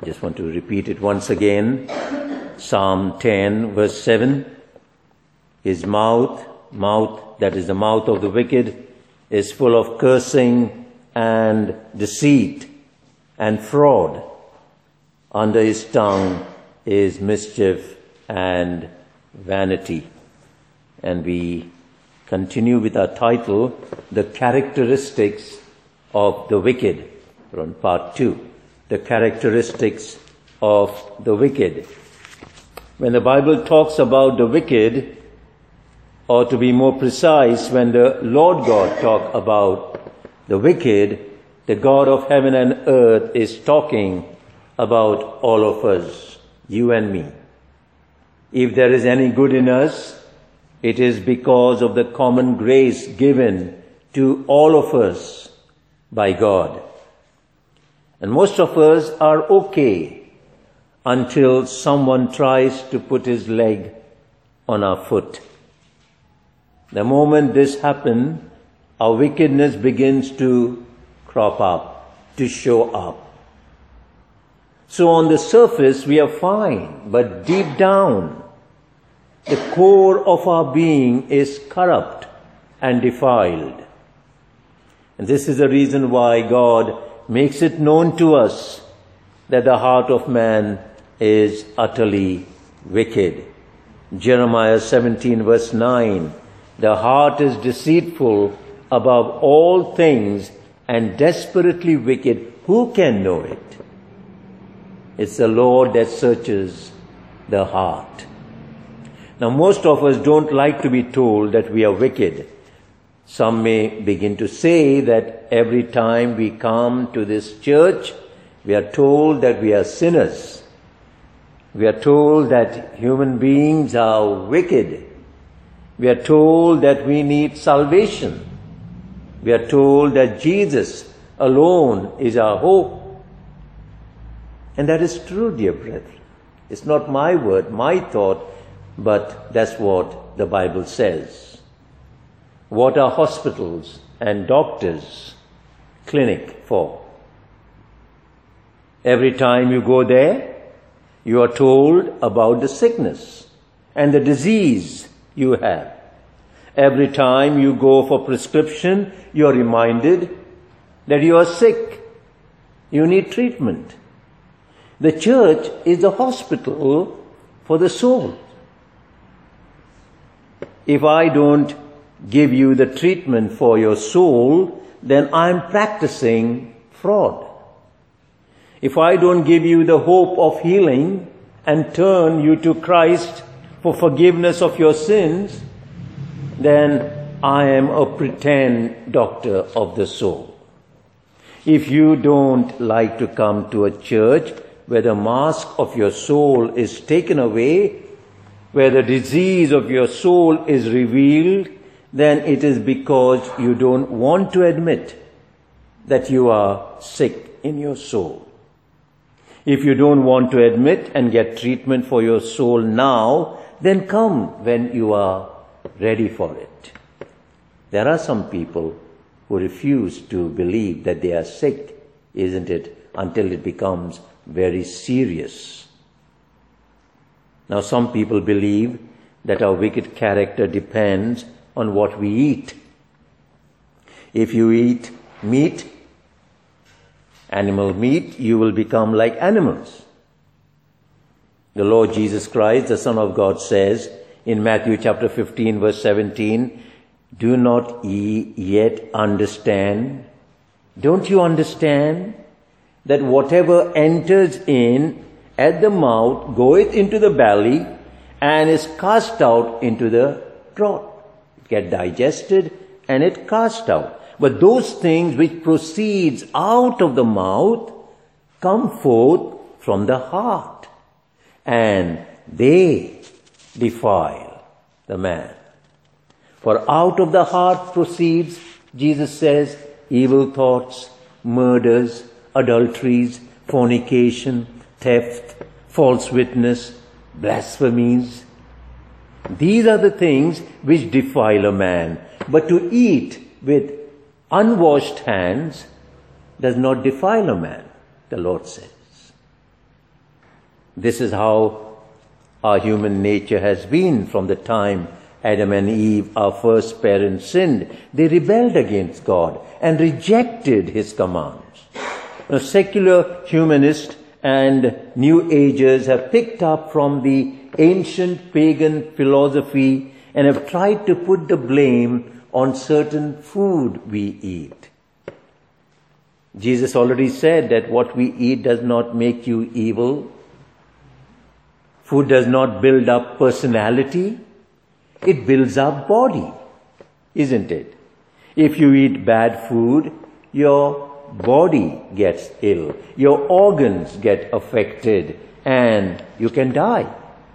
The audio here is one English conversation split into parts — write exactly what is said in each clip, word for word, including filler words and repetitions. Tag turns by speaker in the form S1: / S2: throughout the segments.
S1: just want to repeat it once again. Psalm ten, verse seven. His mouth, mouth, that is the mouth of the wicked, is full of cursing and deceit and fraud. Under his tongue is mischief and vanity. And we continue with our title, The Characteristics of the Wicked, from part two. The characteristics of the wicked. When the Bible talks about the wicked, or to be more precise, when the Lord God talks about the wicked, the God of heaven and earth is talking about all of us, you and me. If there is any good in us, it is because of the common grace given to all of us by God. And most of us are okay until someone tries to put his leg on our foot. The moment this happens, our wickedness begins to crop up, to show up. So on the surface we are fine, but deep down, the core of our being is corrupt and defiled. And this is the reason why God makes it known to us that the heart of man is utterly wicked. Jeremiah seventeen, verse nine. The heart is deceitful above all things and desperately wicked. Who can know it? It's the Lord that searches the heart. Now, most of us don't like to be told that we are wicked. Some may begin to say that every time we come to this church, we are told that we are sinners. We are told that human beings are wicked. We are told that we need salvation. We are told that Jesus alone is our hope. And that is true, dear brethren. It's not my word, my thought, but that's what the Bible says. What are hospitals and doctors, clinic for? Every time you go there, you are told about the sickness and the disease you have. Every time you go for prescription, you are reminded that you are sick. You need treatment. The church is the hospital for the soul. If I don't give you the treatment for your soul, then I'm practicing fraud. If I don't give you the hope of healing and turn you to Christ for forgiveness of your sins, then I am a pretend doctor of the soul. If you don't like to come to a church where the mask of your soul is taken away, where the disease of your soul is revealed, then it is because you don't want to admit that you are sick in your soul. If you don't want to admit and get treatment for your soul now, then come when you are ready for it. There are some people who refuse to believe that they are sick, isn't it, until it becomes very serious. Now, some people believe that our wicked character depends on what we eat. If you eat meat, animal meat, you will become like animals. The Lord Jesus Christ, the Son of God, says in Matthew chapter fifteen, verse seventeen, do not ye yet understand? Don't you understand that whatever enters in at the mouth goeth into the belly and is cast out into the draught? It gets digested and it cast out. But those things which proceeds out of the mouth come forth from the heart, and they defile the man. For out of the heart proceeds, Jesus says, evil thoughts, murders, adulteries, fornication, theft, false witness, blasphemies. These are the things which defile a man. But to eat with unwashed hands does not defile a man, the Lord says. This is how our human nature has been from the time Adam and Eve, our first parents, sinned. They rebelled against God and rejected His commands. Now, secular humanists and New Agers have picked up from the ancient pagan philosophy and have tried to put the blame on certain food we eat. Jesus already said that what we eat does not make you evil. Food does not build up personality. It builds up body, isn't it? If you eat bad food, your body gets ill, your organs get affected, and you can die.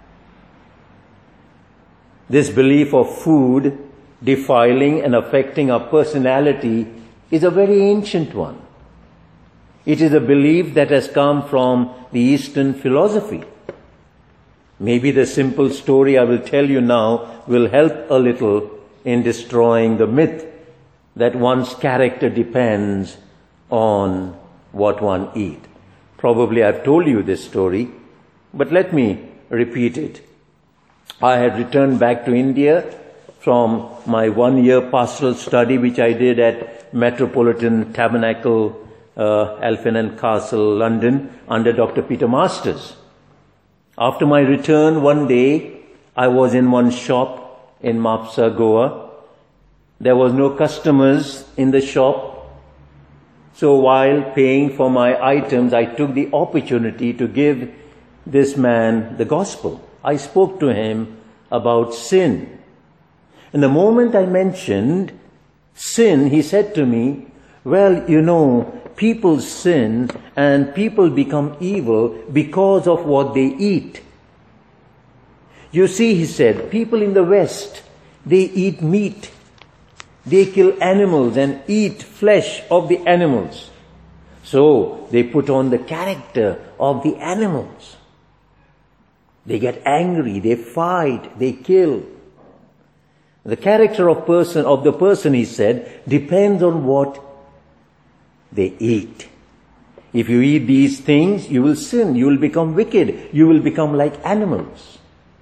S1: This belief of food defiling and affecting our personality is a very ancient one. It is a belief that has come from the Eastern philosophy. Maybe the simple story I will tell you now will help a little in destroying the myth that one's character depends on what one eats. Probably I've told you this story, but let me repeat it. I had returned back to India from my one-year pastoral study which I did at Metropolitan Tabernacle, uh, Elphin and Castle, London, under Doctor Peter Masters. After my return one day, I was in one shop in Mapsa, Goa. There was no customers in the shop. So while paying for my items, I took the opportunity to give this man the gospel. I spoke to him about sin. And the moment I mentioned sin, he said to me, well, you know, people sin and people become evil because of what they eat. You see, he said, people in the West, they eat meat. They kill animals and eat flesh of the animals. So they put on the character of the animals. They get angry, they fight, they kill. The character of person of the person, he said, depends on what they eat. If you eat these things, you will sin, you will become wicked, you will become like animals.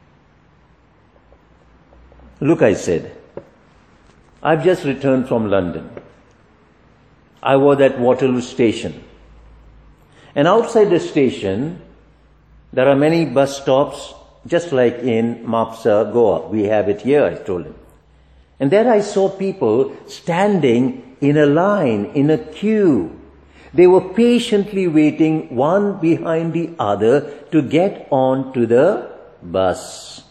S1: Look, I said, I've just returned from London. I was at Waterloo Station. And outside the station, there are many bus stops, just like in Mapsa, Goa. We have it here, I told him. And there I saw people standing in a line, in a queue. They were patiently waiting one behind the other to get on to the bus.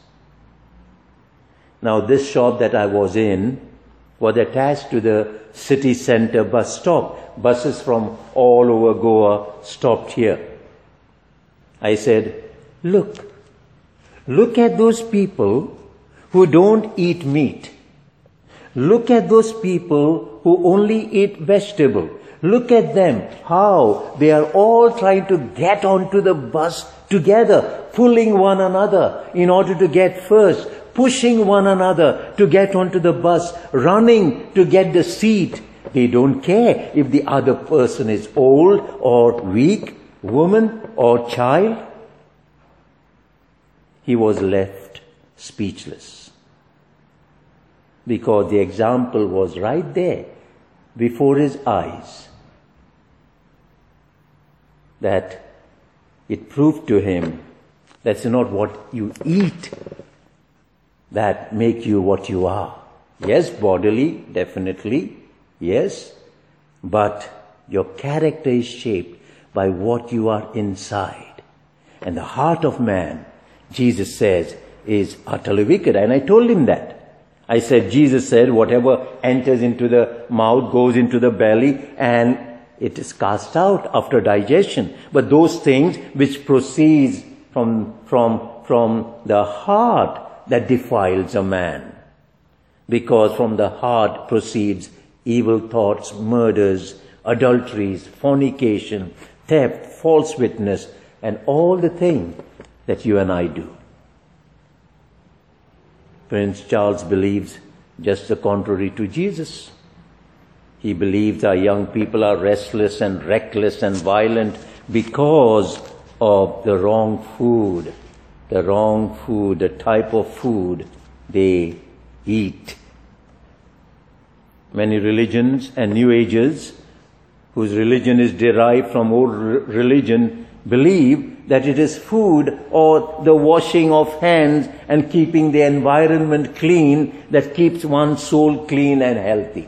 S1: Now, this shop that I was in was attached to the city center bus stop. Buses from all over Goa stopped here. I said, look, look at those people who don't eat meat. Look at those people who only eat vegetable. Look at them, how they are all trying to get onto the bus together, pulling one another in order to get first, pushing one another to get onto the bus, running to get the seat. They don't care if the other person is old or weak, woman or child. He was left speechless because the example was right there before his eyes, that it proved to him that's not what you eat that make you what you are. Yes, bodily, definitely, yes, but your character is shaped by what you are inside. And the heart of man, Jesus says, is utterly wicked. And I told him that. I said, Jesus said, whatever enters into the mouth goes into the belly and it is cast out after digestion. But those things which proceeds from, from, from the heart, that defiles a man. Because from the heart proceeds evil thoughts, murders, adulteries, fornication, theft, false witness, and all the things that you and I do. Prince Charles believes just the contrary to Jesus. He believes our young people are restless and reckless and violent because of the wrong food, the wrong food, the type of food they eat. Many religions and New Ages, whose religion is derived from old religion, believe that it is food or the washing of hands and keeping the environment clean that keeps one's soul clean and healthy.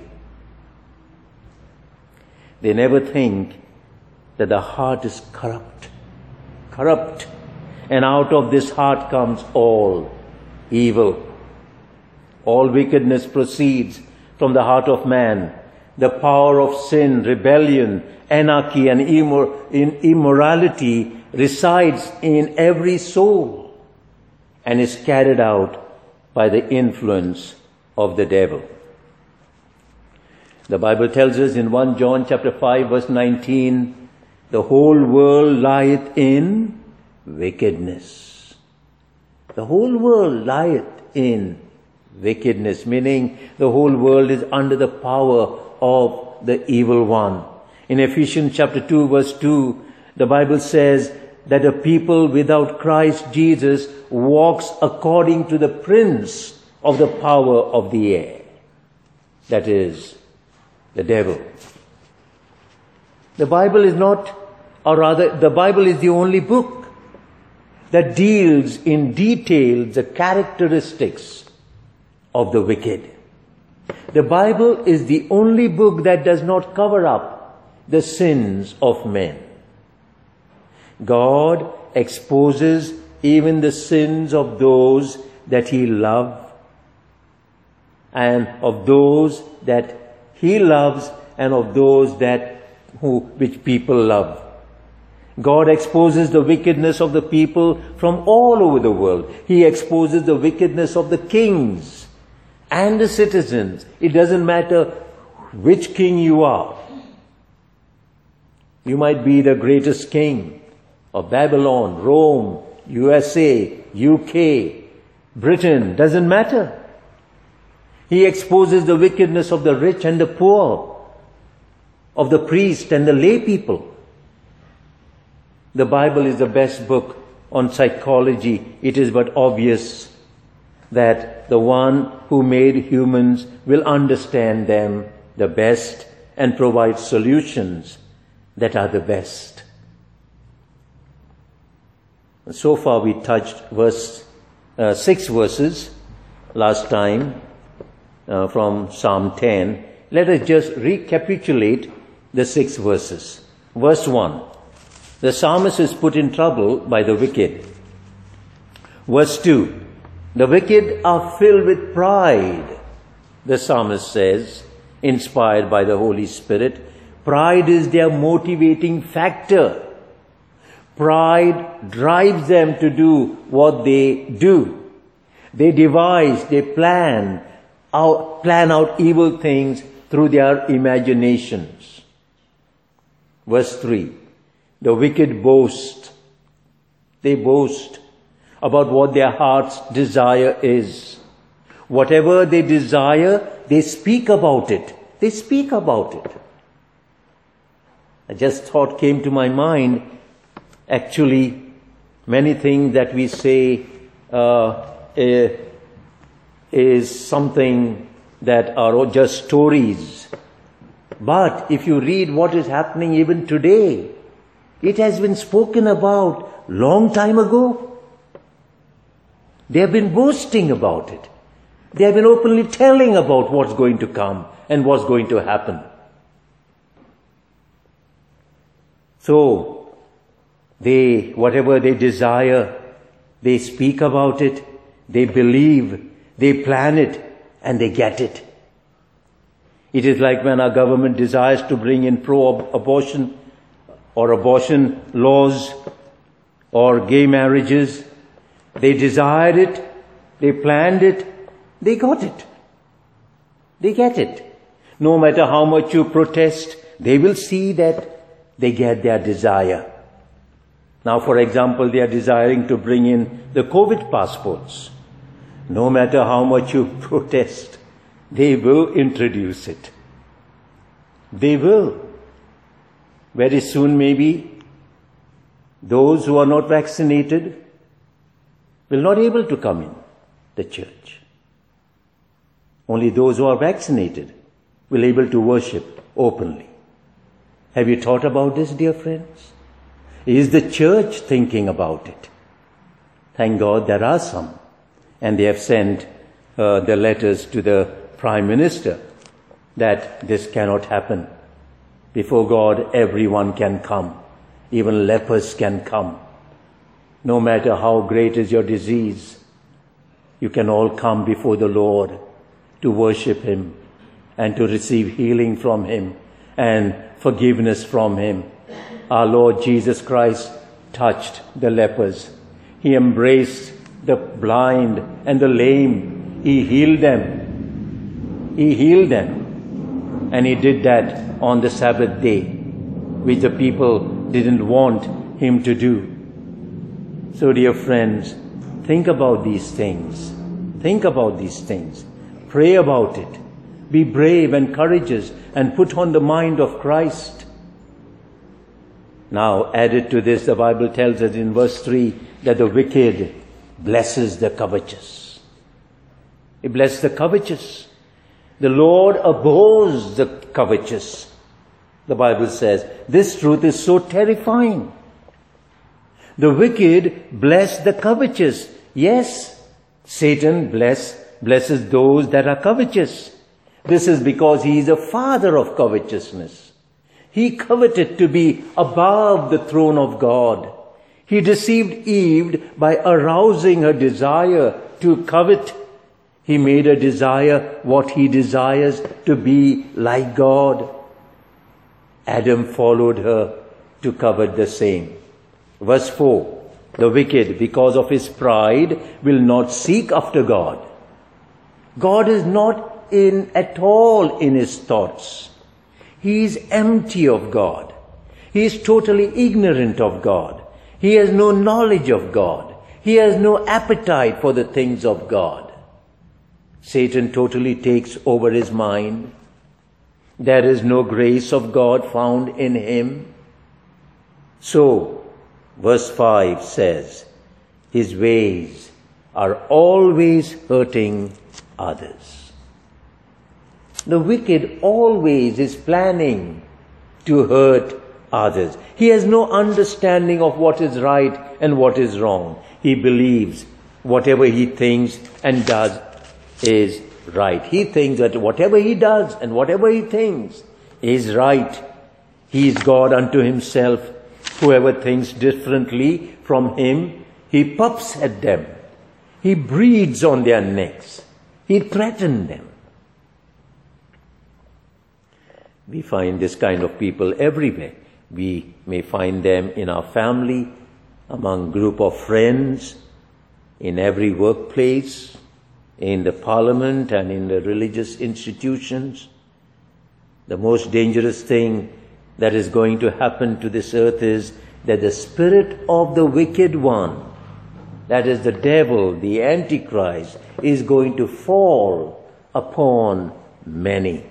S1: They never think that the heart is corrupt, corrupt, and out of this heart comes all evil. All wickedness proceeds from the heart of man. The power of sin, rebellion, anarchy, and immor- in immorality resides in every soul and is carried out by the influence of the devil. The Bible tells us in First John chapter five verse nineteen, the whole world lieth in wickedness. The whole world lieth in wickedness, meaning the whole world is under the power of the evil one. In Ephesians chapter two verse two, the Bible says that a people without Christ Jesus walks according to the prince of the power of the air. That is, the devil. The Bible is not, or rather, the Bible is the only book that deals in detail the characteristics of the wicked. The Bible is the only book that does not cover up the sins of men. God exposes even the sins of those that He loves and of those that He loves and of those that who which people love. God exposes the wickedness of the people from all over the world. He exposes the wickedness of the kings and the citizens. It doesn't matter which king you are. You might be the greatest king of Babylon, Rome, U S A, U K, Britain, doesn't matter. He exposes the wickedness of the rich and the poor, of the priest and the lay people. The Bible is the best book on psychology. It is but obvious that the one who made humans will understand them the best and provide solutions that are the best. So far we touched verse uh, six verses last time uh, from Psalm ten. Let us just recapitulate the six verses. Verse one. The psalmist is put in trouble by the wicked. Verse two. The wicked are filled with pride, the psalmist says, inspired by the Holy Spirit. Pride is their motivating factor. Pride drives them to do what they do. They devise, they plan out, plan out evil things through their imaginations. Verse three. The wicked boast. They boast about what their heart's desire is. Whatever they desire, they speak about it. They speak about it. I just thought came to my mind, actually, many things that we say uh, is something that are just stories. But if you read what is happening even today, it has been spoken about long time ago. They have been boasting about it. They have been openly telling about what's going to come and what's going to happen. So, they, whatever they desire, they speak about it, they believe, they plan it, and they get it. It is like when our government desires to bring in pro-abortion or abortion laws or gay marriages. They desired it, they planned it, they got it. They get it. No matter how much you protest, they will see that they get their desire. Now, for example, they are desiring to bring in the COVID passports. No matter how much you protest, they will introduce it. They will. Very soon maybe, those who are not vaccinated will not be able to come in the church. Only those who are vaccinated will be able to worship openly. Have you thought about this, dear friends? Is the church thinking about it? Thank God there are some. And they have sent uh, the letters to the Prime Minister that this cannot happen. Before God, everyone can come. Even lepers can come. No matter how great is your disease, you can all come before the Lord to worship Him and to receive healing from Him and forgiveness from Him. Our Lord Jesus Christ touched the lepers. He embraced the blind and the lame. He healed them. He healed them. And He did that on the Sabbath day, which the people didn't want Him to do. So, dear friends, think about these things. Think about these things. Pray about it. Be brave and courageous and put on the mind of Christ. Now, added to this, the Bible tells us in verse three that the wicked blesses the covetous. He blesses the covetous. The Lord abhors the covetous. The Bible says this truth is so terrifying. The wicked bless the covetous. Yes, Satan bless, blesses those that are covetous. This is because he is a father of covetousness. He coveted to be above the throne of God. He deceived Eve by arousing her desire to covet. He made her desire what he desires, to be like God. Adam followed her to covet the same. Verse four, the wicked, because of his pride, will not seek after God. God is not in at all in his thoughts. He is empty of God. He is totally ignorant of God. He has no knowledge of God. He has no appetite for the things of God. Satan totally takes over his mind. There is no grace of God found in him. So, verse five says, his ways are always hurting others. The wicked always is planning to hurt others. He has no understanding of what is right and what is wrong. He believes whatever he thinks and does is right. He thinks that whatever he does and whatever he thinks is right. He is God unto himself. Whoever thinks differently from him, he puffs at them. He breathes on their necks. He threatens them. We find this kind of people everywhere. We may find them in our family, among group of friends, in every workplace, in the parliament and in the religious institutions. The most dangerous thing that is going to happen to this earth is that the spirit of the wicked one, that is the devil, the Antichrist, is going to fall upon many.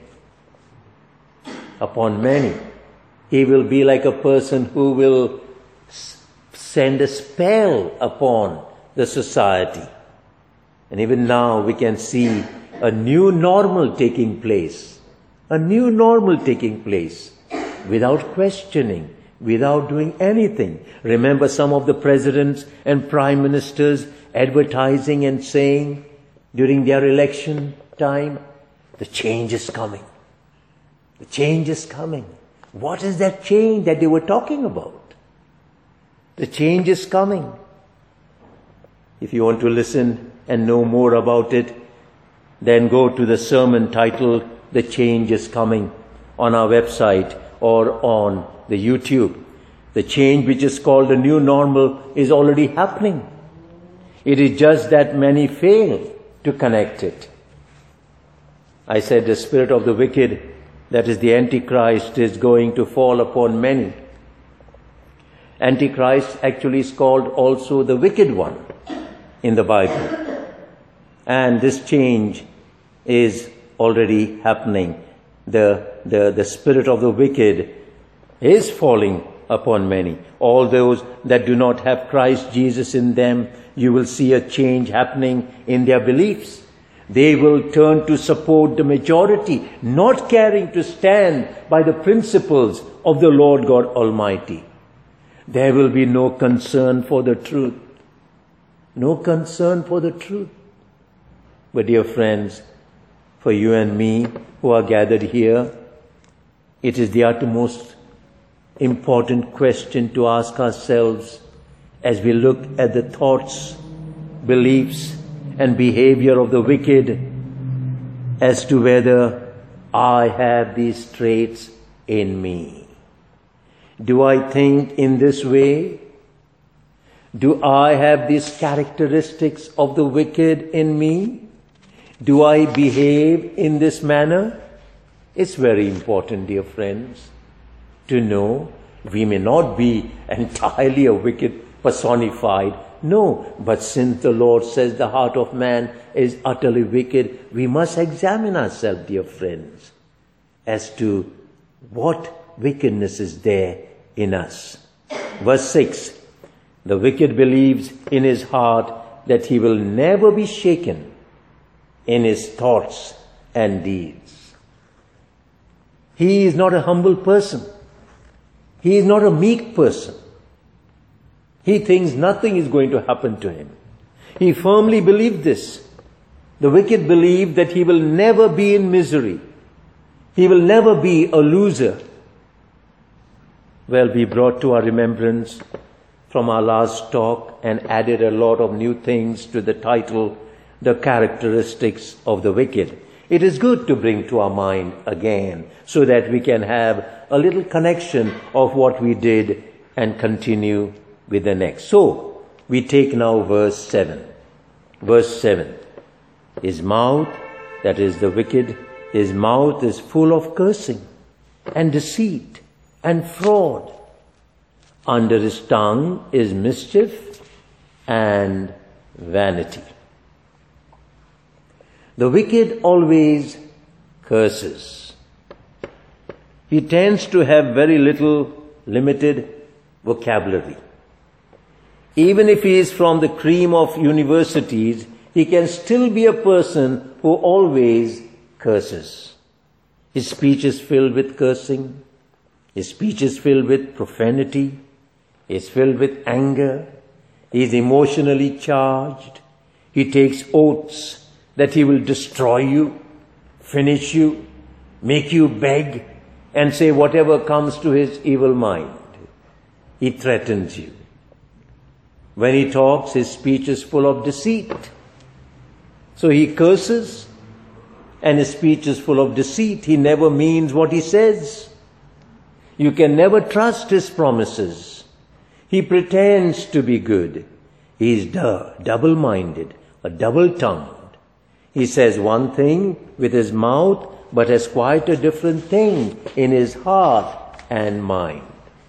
S1: Upon many. He will be like a person who will s- send a spell upon the society. And even now we can see a new normal taking place. A new normal taking place. Without questioning, without doing anything. Remember some of the presidents and prime ministers advertising and saying during their election time, the change is coming. The change is coming. What is that change that they were talking about? The change is coming. If you want to listen and know more about it, then go to the sermon titled, The Change is Coming, on our website or on the YouTube. The change which is called the new normal is already happening. It is just that many fail to connect it. I said the spirit of the wicked, that is the Antichrist, is going to fall upon many. Antichrist actually is called also the wicked one in the Bible. And this change is already happening. The, the, the spirit of the wicked is falling upon many. All those that do not have Christ Jesus in them, you will see a change happening in their beliefs. They will turn to support the majority, not caring to stand by the principles of the Lord God Almighty. There will be no concern for the truth. No concern for the truth. But dear friends, for you and me who are gathered here, it is the utmost important question to ask ourselves as we look at the thoughts, beliefs, and behavior of the wicked as to whether I have these traits in me. Do I think in this way? Do I have these characteristics of the wicked in me? Do I behave in this manner? It's very important, dear friends, to know we may not be entirely a wicked personified. No, but since the Lord says the heart of man is utterly wicked, we must examine ourselves, dear friends, as to what wickedness is there in us. Verse six, the wicked believes in his heart that he will never be shaken in his thoughts and deeds. He is not a humble person. He is not a meek person. He thinks nothing is going to happen to him. He firmly believed this. The wicked believe that he will never be in misery. He will never be a loser. Well, we brought to our remembrance from our last talk and added a lot of new things to the title, The Characteristics of the Wicked. It is good to bring to our mind again so that we can have a little connection of what we did and continue with the next. So, we take now verse seven. Verse seven. His mouth, that is the wicked, his mouth is full of cursing and deceit and fraud. Under his tongue is mischief and vanity. The wicked always curses. He tends to have very little, limited vocabulary. Even if he is from the cream of universities, he can still be a person who always curses. His speech is filled with cursing. His speech is filled with profanity. He is filled with anger. He is emotionally charged. He takes oaths that he will destroy you, finish you, make you beg, and say whatever comes to his evil mind. He threatens you. When he talks, his speech is full of deceit. So he curses, and his speech is full of deceit. He never means what he says. You can never trust his promises. He pretends to be good. He is du- double-minded, a double-tongued. He says one thing with his mouth, but has quite a different thing in his heart and mind.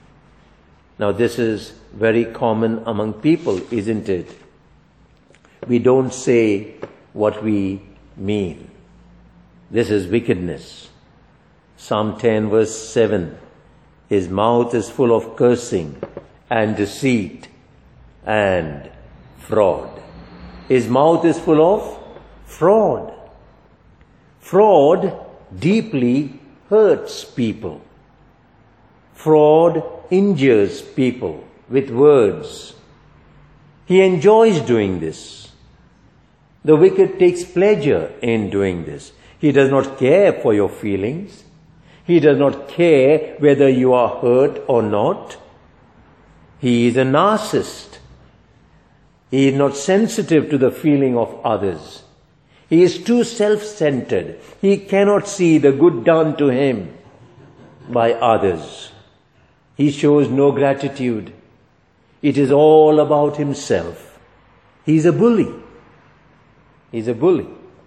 S1: Now this is very common among people, isn't it? We don't say what we mean. This is wickedness. Psalm ten verse seven. His mouth is full of cursing and deceit and fraud. His mouth is full of fraud. Fraud deeply hurts people. Fraud injures people with words. He enjoys doing this. The wicked takes pleasure in doing this. He does not care for your feelings. He does not care whether you are hurt or not. He is a narcissist. He is not sensitive to the feeling of others. He is too self-centered. He cannot see the good done to him by others. He shows no gratitude. It is all about himself. He is a bully. He is a bully.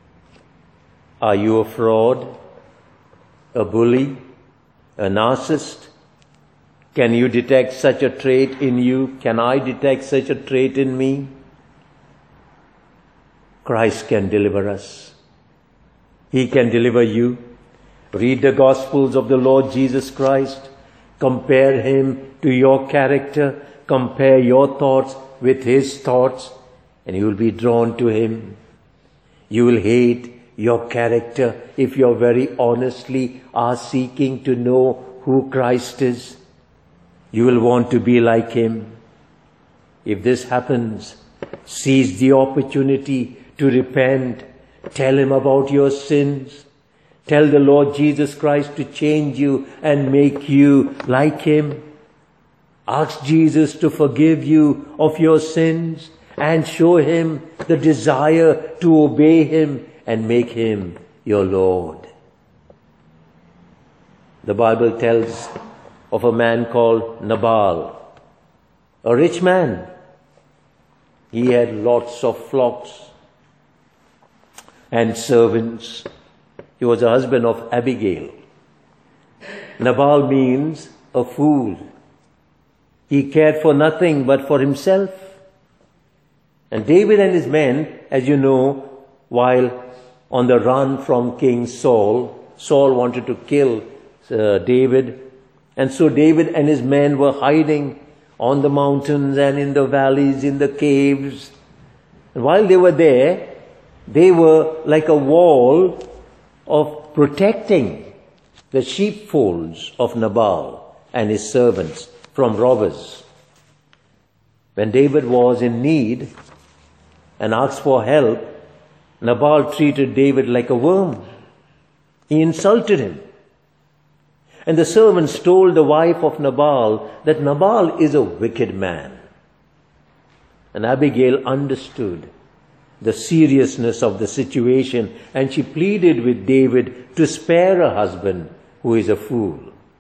S1: Are you a fraud? A bully? A narcissist? Can you detect such a trait in you? Can I detect such a trait in me? Christ can deliver us. He can deliver you. Read the Gospels of the Lord Jesus Christ. Compare him to your character. Compare your thoughts with his thoughts, and you will be drawn to him. You will hate your character if you very honestly are seeking to know who Christ is. You will want to be like him. If this happens, seize the opportunity to repent. Tell him about your sins. Tell the Lord Jesus Christ to change you and make you like him. Ask Jesus to forgive you of your sins and show him the desire to obey him and make him your Lord. The Bible tells of a man called Nabal, a rich man. He had lots of flocks and servants. He was a husband of Abigail. Nabal means a fool. He cared for nothing but for himself. And David and his men, as you know, while on the run from King Saul, Saul wanted to kill uh, David. And so David and his men were hiding on the mountains and in the valleys, in the caves. And while they were there, they were like a wall of protecting the sheepfolds of Nabal and his servants from robbers. When David was in need and asked for help, Nabal treated David like a worm. He insulted him. And the servants told the wife of Nabal that Nabal is a wicked man. And Abigail understood the seriousness of the situation, and she pleaded with David to spare her husband who is a fool.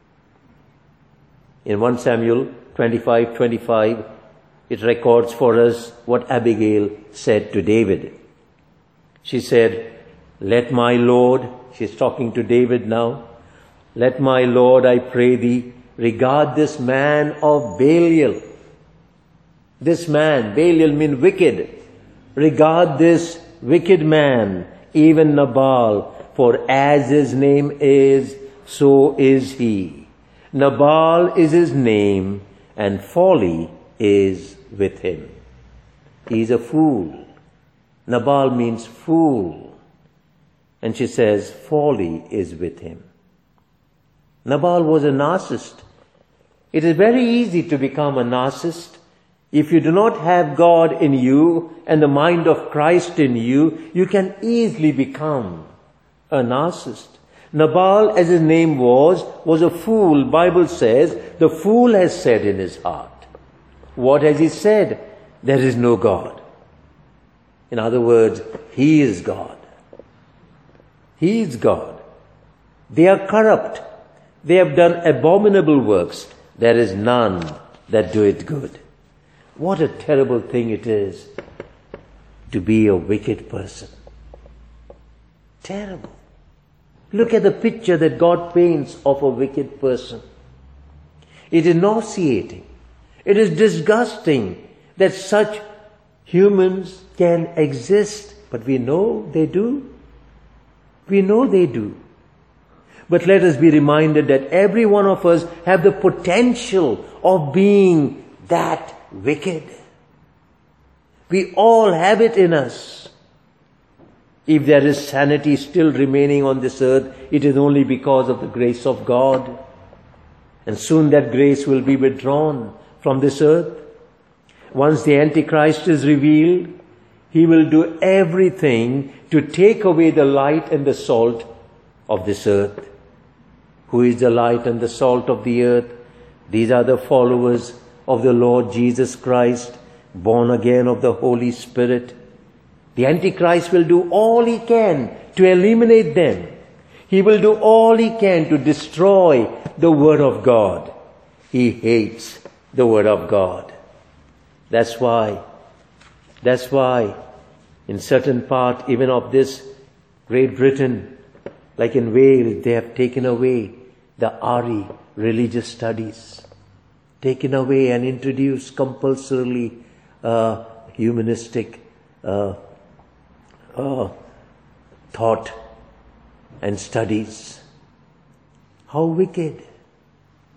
S1: In First Samuel twenty-five twenty-five, it records for us what Abigail said to David. She said, "Let my Lord," she's talking to David now, "let my Lord, I pray thee, regard this man of Belial." This man, Belial means wicked. Regard this wicked man, even Nabal, for as his name is, so is he. Nabal is his name, and folly is with him. He is a fool. Nabal means fool. And she says, folly is with him. Nabal was a narcissist. It is very easy to become a narcissist. If you do not have God in you and the mind of Christ in you, you can easily become a narcissist. Nabal, as his name was, was a fool. Bible says, the fool has said in his heart. What has he said? There is no God. In other words, he is God. He is God. They are corrupt. They have done abominable works. There is none that do it good. What a terrible thing it is to be a wicked person. Terrible. Look at the picture that God paints of a wicked person. It is nauseating. It is disgusting that such humans can exist. But we know they do. We know they do. But let us be reminded that every one of us have the potential of being that wicked. We all have it in us. If there is sanity still remaining on this earth, it is only because of the grace of God. And soon that grace will be withdrawn from this earth. Once the Antichrist is revealed, he will do everything to take away the light and the salt of this earth. Who is the light and the salt of the earth? These are the followers of the Lord Jesus Christ, born again of the Holy Spirit. The Antichrist will do all he can to eliminate them. He will do all he can to destroy the Word of God. He hates the Word of God. That's why, that's why in certain part even of this Great Britain, like in Wales, they have taken away the R E, religious studies. Taken away and introduced compulsorily uh, humanistic uh, uh, thought and studies. How wicked.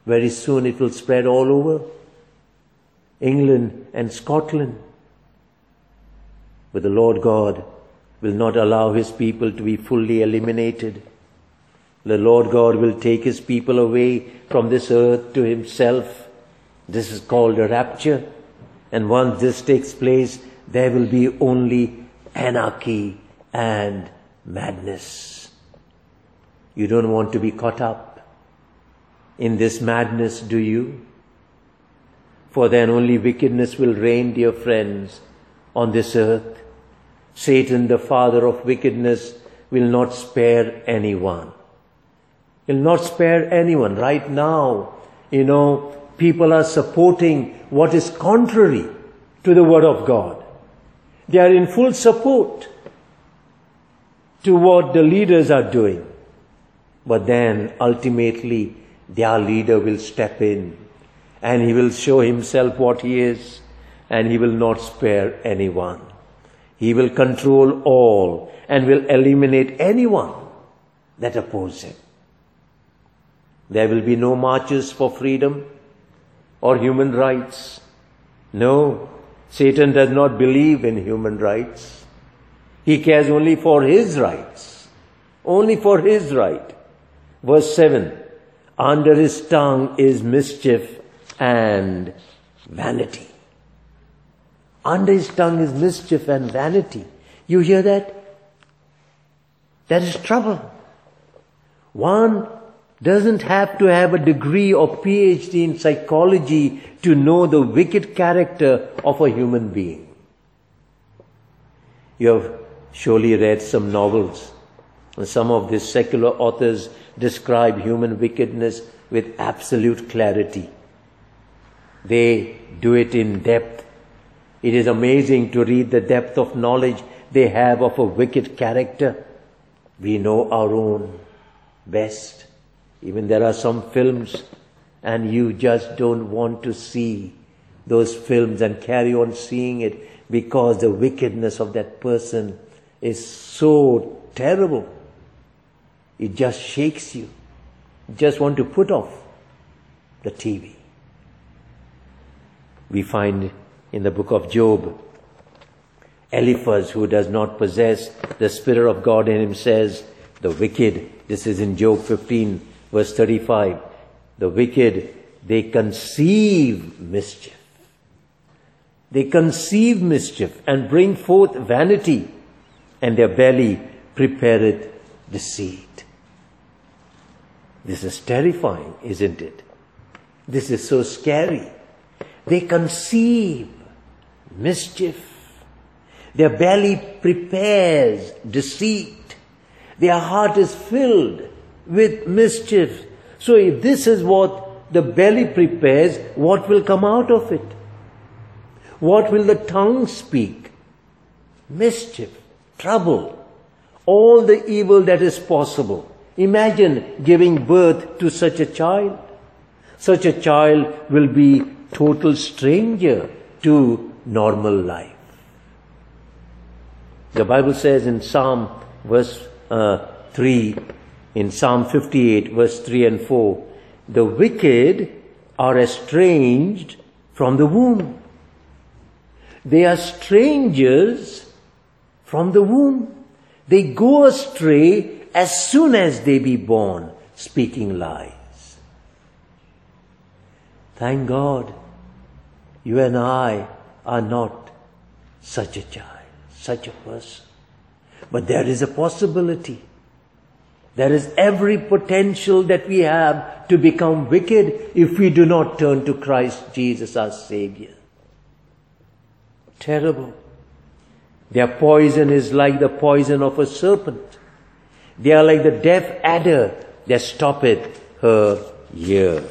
S1: Very soon it will spread all over England and Scotland. But the Lord God will not allow His people to be fully eliminated. The Lord God will take His people away from this earth to Himself. This is called a rapture. And once this takes place, there will be only anarchy and madness. You don't want to be caught up in this madness, do you? For then only wickedness will reign, dear friends, on this earth. Satan, the father of wickedness, will not spare anyone. He'll not spare anyone. Right now, you know, people are supporting what is contrary to the Word of God. They are in full support to what the leaders are doing. But then ultimately their leader will step in and he will show himself what he is, and he will not spare anyone. He will control all and will eliminate anyone that opposes him. There will be no marches for freedom or human rights. No, Satan does not believe in human rights. He cares only for his rights. Only for his right. Verse seven. Under his tongue is mischief and vanity. Under his tongue is mischief and vanity. You hear that? That is trouble. One doesn't have to have a degree or P H D in psychology to know the wicked character of a human being. You have surely read some novels. And some of these secular authors describe human wickedness with absolute clarity. They do it in depth. It is amazing to read the depth of knowledge they have of a wicked character. We know our own best. Even there are some films and you just don't want to see those films and carry on seeing it because the wickedness of that person is so terrible. It just shakes you. You just want to put off the T V. We find in the book of Job, Eliphaz, who does not possess the Spirit of God in him, says, the wicked, this is in Job fifteen, verse thirty-five, the wicked, they conceive mischief. They conceive mischief and bring forth vanity, and their belly prepareth deceit. This is terrifying, isn't it? This is so scary. They conceive mischief. Their belly prepares deceit. Their heart is filled with mischief. So if this is what the belly prepares, what will come out of it? What will the tongue speak? Mischief, trouble, all the evil that is possible. Imagine giving birth to such a child. Such a child will be total stranger to normal life. The Bible says in Psalm verse uh, three, in Psalm fifty-eight verse three and four, the wicked are estranged from the womb. They are strangers from the womb. They go astray as soon as they be born, speaking lies. Thank God, you and I are not such a child, such a person. But there is a possibility. There is every potential that we have to become wicked if we do not turn to Christ Jesus our Savior. Terrible. Their poison is like the poison of a serpent. They are like the deaf adder that stoppeth her ear.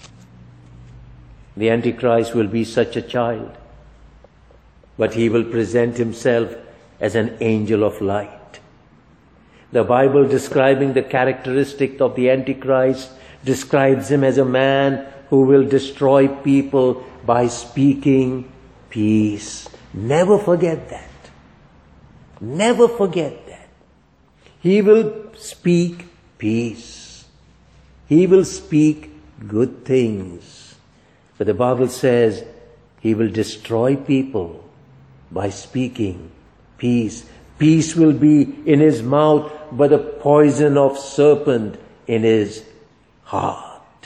S1: The Antichrist will be such a child, but he will present himself as an angel of light. The Bible, describing the characteristic of the Antichrist, describes him as a man who will destroy people by speaking peace. Never forget that. Never forget that. He will speak peace. He will speak good things. But the Bible says he will destroy people by speaking peace. Peace will be in his mouth, but the poison of serpent in his heart.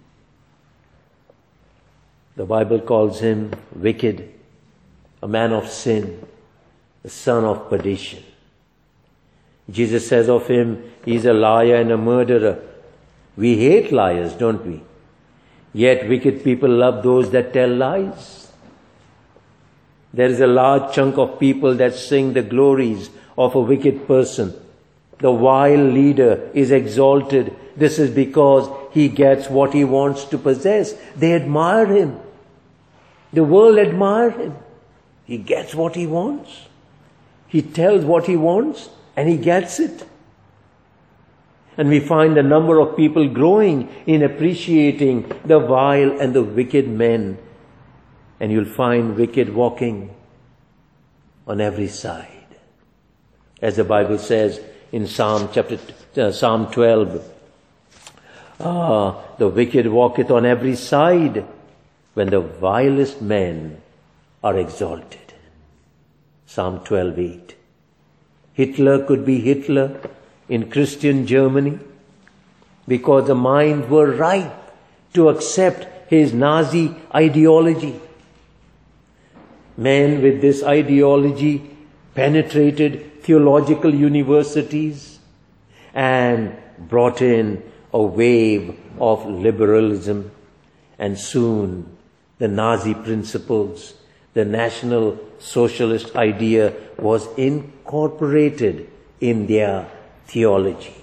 S1: The Bible calls him wicked, a man of sin, the son of perdition. Jesus says of him, he's a liar and a murderer. We hate liars, don't we? Yet wicked people love those that tell lies. There is a large chunk of people that sing the glories of a wicked person. The vile leader is exalted. This is because he gets what he wants to possess. They admire him. The world admires him. He gets what he wants. He tells what he wants and he gets it. And we find the number of people growing in appreciating the vile and the wicked men. And you'll find wicked walking on every side. As the Bible says in Psalm chapter uh, Psalm twelve, ah, the wicked walketh on every side when the vilest men are exalted. Psalm twelve eight. Hitler could be Hitler in Christian Germany because the minds were ripe to accept his Nazi ideology. Men with this ideology penetrated theological universities and brought in a wave of liberalism, and soon the Nazi principles, the National Socialist idea was incorporated in their theology.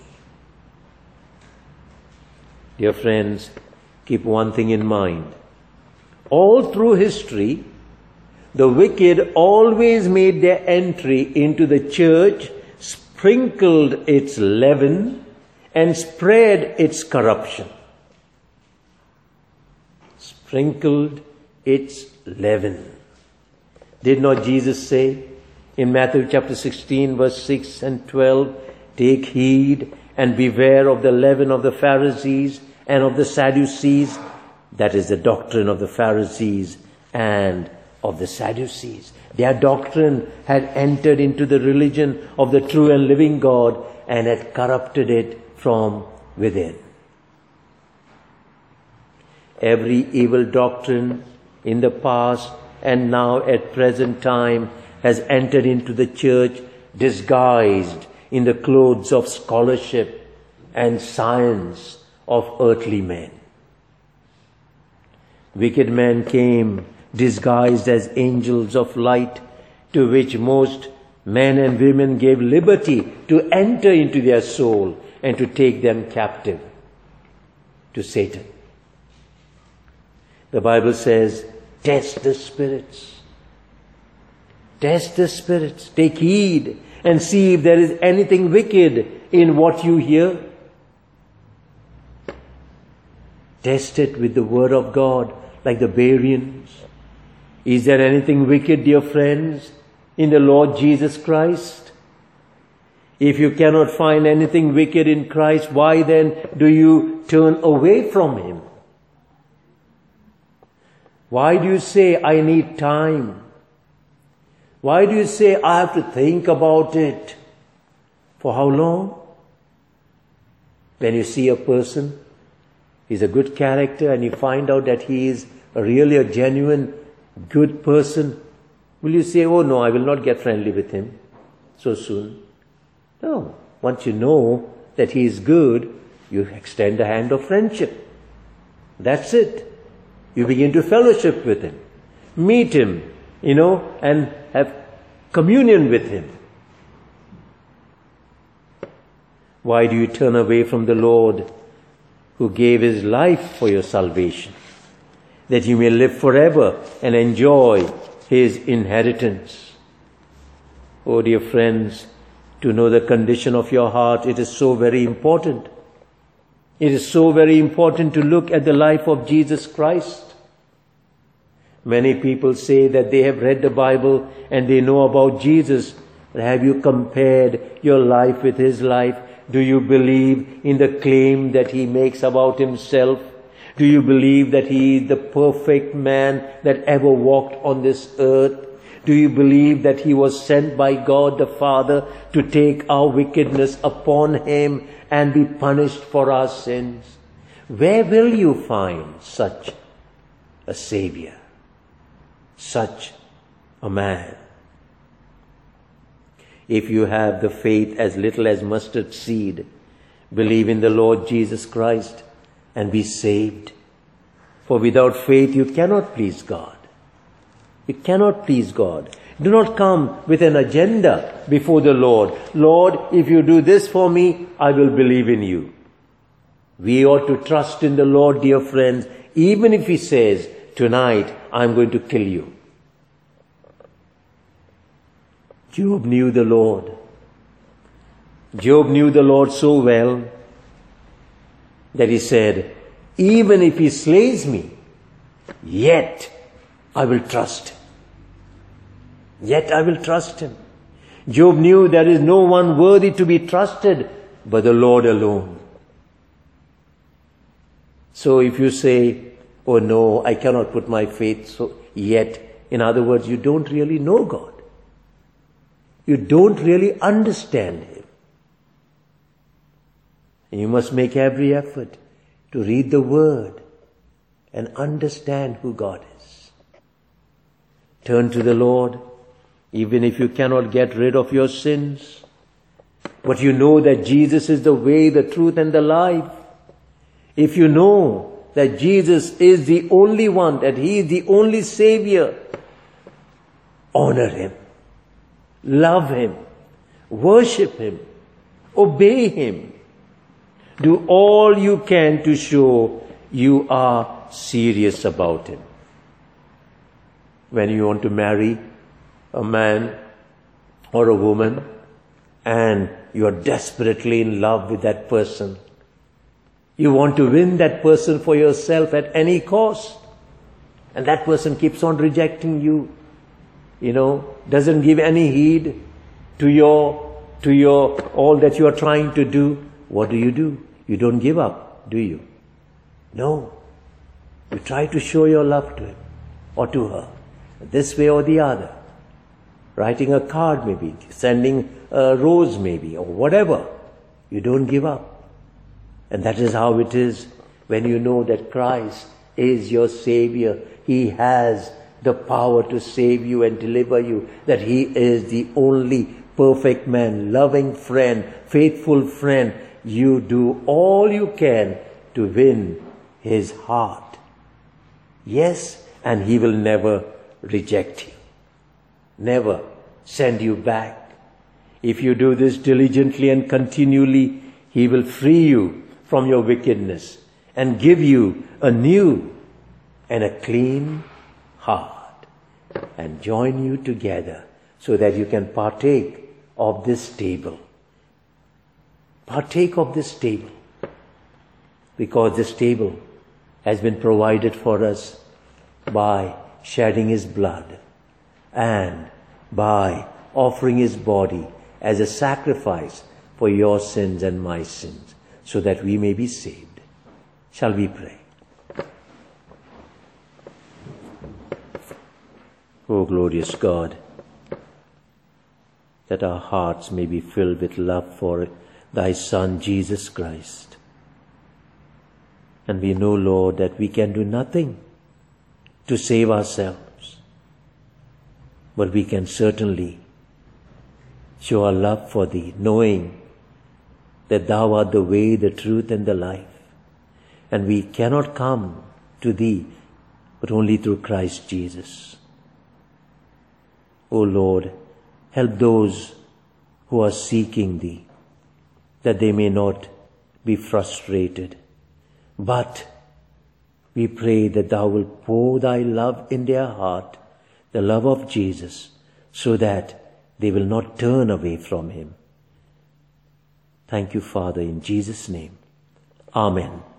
S1: Dear friends, keep one thing in mind. All through history, the wicked always made their entry into the church, sprinkled its leaven, and spread its corruption. Sprinkled its leaven. Did not Jesus say in Matthew chapter sixteen, verse six and twelve, take heed and beware of the leaven of the Pharisees and of the Sadducees. That is the doctrine of the Pharisees and of the Sadducees. Their doctrine had entered into the religion of the true and living God and had corrupted it from within. Every evil doctrine in the past and now at present time has entered into the church disguised in the clothes of scholarship and science of earthly men. Wicked men came disguised as angels of light, to which most men and women gave liberty to enter into their soul and to take them captive to Satan. The Bible says, test the spirits. Test the spirits. Take heed and see if there is anything wicked in what you hear. Test it with the word of God, like the Bereans. Is there anything wicked, dear friends, in the Lord Jesus Christ? If you cannot find anything wicked in Christ, why then do you turn away from Him? Why do you say, I need time? Why do you say, I have to think about it? For how long? When you see a person, he's a good character, and you find out that he is a really a genuine good person, will you say, oh no, I will not get friendly with him so soon? No. Once you know that he is good, you extend a hand of friendship. That's it. You begin to fellowship with him, meet him, you know, and have communion with him. Why do you turn away from the Lord who gave His life for your salvation, that you may live forever and enjoy His inheritance? Oh, dear friends, to know the condition of your heart, it is so very important. It is so very important to look at the life of Jesus Christ. Many people say that they have read the Bible and they know about Jesus. But have you compared your life with His life? Do you believe in the claim that He makes about Himself? Do you believe that He is the perfect man that ever walked on this earth? Do you believe that He was sent by God the Father to take our wickedness upon Him and be punished for our sins? Where will you find such a Savior, such a man? If you have the faith as little as mustard seed, believe in the Lord Jesus Christ and be saved. For without faith you cannot please God. You cannot please God. Do not come with an agenda before the Lord. Lord, if you do this for me, I will believe in you. We ought to trust in the Lord, dear friends, even if He says, tonight I'm going to kill you. Job knew the Lord. Job knew the Lord so well that he said, even if He slays me, yet I will trust Him. Yet I will trust Him. Job knew there is no one worthy to be trusted but the Lord alone. So if you say, oh no, I cannot put my faith so yet, in other words, you don't really know God. You don't really understand Him. And you must make every effort to read the Word and understand who God is. Turn to the Lord, even if you cannot get rid of your sins. But you know that Jesus is the way, the truth, and the life. If you know that Jesus is the only one, that He is the only Savior, honor Him. Love Him, worship Him, obey Him. Do all you can to show you are serious about Him. When you want to marry a man or a woman and you are desperately in love with that person, you want to win that person for yourself at any cost, and that person keeps on rejecting you. You know, doesn't give any heed to your, to your, all that you are trying to do. What do you do? You don't give up, do you? No. You try to show your love to him or to her, this way or the other. Writing a card maybe, sending a rose maybe, or whatever. You don't give up. And that is how it is when you know that Christ is your Savior. He has the power to save you and deliver you, that He is the only perfect man, loving friend, faithful friend. You do all you can to win His heart. Yes, and He will never reject you, never send you back. If you do this diligently and continually, He will free you from your wickedness and give you a new and a clean heart and join you together so that you can partake of this table. Partake of this table, because this table has been provided for us by shedding His blood and by offering His body as a sacrifice for your sins and my sins, so that we may be saved. Shall we pray? O glorious God, that our hearts may be filled with love for Thy Son, Jesus Christ. And we know, Lord, that we can do nothing to save ourselves, but we can certainly show our love for Thee, knowing that Thou art the way, the truth, and the life. And we cannot come to Thee but only through Christ Jesus. O Lord, help those who are seeking Thee, that they may not be frustrated. But we pray that Thou wilt pour Thy love in their heart, the love of Jesus, so that they will not turn away from Him. Thank you, Father, in Jesus' name. Amen.